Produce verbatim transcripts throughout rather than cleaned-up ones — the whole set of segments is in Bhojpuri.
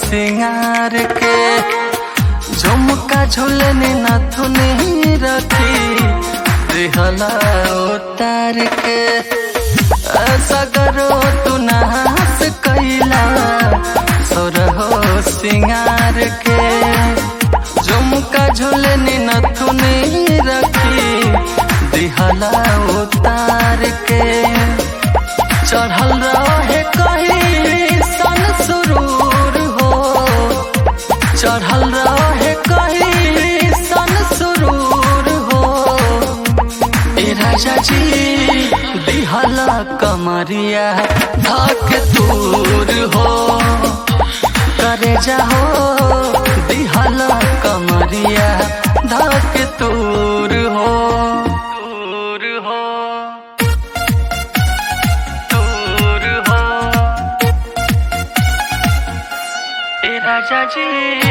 सिंगार के झुमका झुलनी नथुनी रखी दिहला उतार के सगरो तू नास कैला सोरहो सिंगार के झुमका झुलनी नथुनी रखी दिहला उतार के चढ़ल रहे कहीं सन सुरूर हो चढ़ल रहे कहीं सन सुरूर हो ए राजा जी दिहला कमरिया धक दूर हो करे जाहो दिहला कमरिया धक दूर हो दूर हो दूर हो ए राजा जी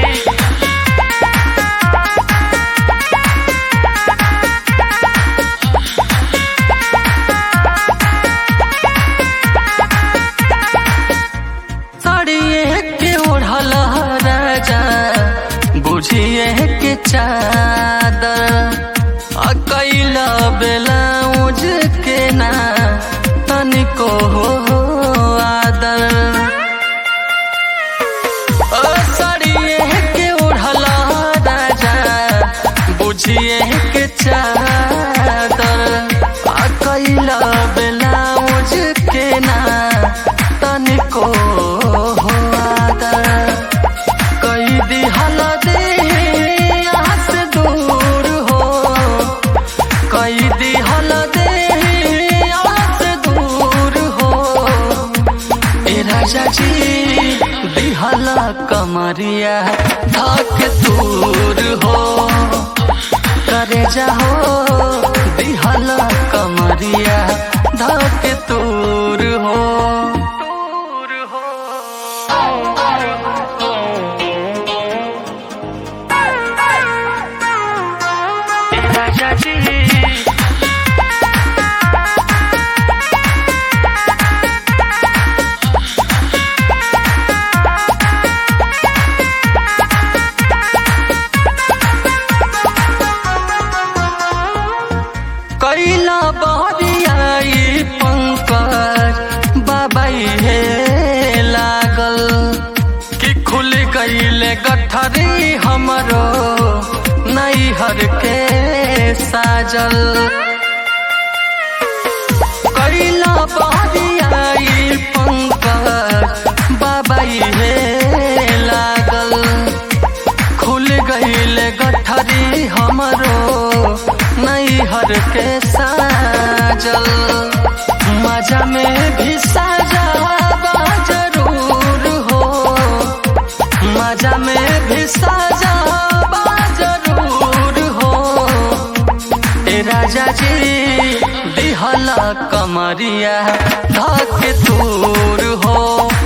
बुझिए के चादर अकैला ब्लाउज के ना तनिको हो आदर सड़िए के उड़ला राजा बुझिए के चादर अकैला ब्लाउज के ना तनिको हो आदर कई दिहला राजा जी दिहला कमरिया धक दूर हो करे जाहो दिहला कमरिया धक दूर हो दूर हो राजा जी कैला बहरियाई पंकज बाबाई हे लागल कि खुल गईले गठरी हमरो नैहर के साजल कैला बहरियाई पंकज बाबाई हे लागल खुल गईले गठरी हमरो नैहर के साजल मजा में भी साजाबा जरूर हो मजा में भी साजाबा जरूर हो ए राजा जी दिहला कमरिया धक दूर हो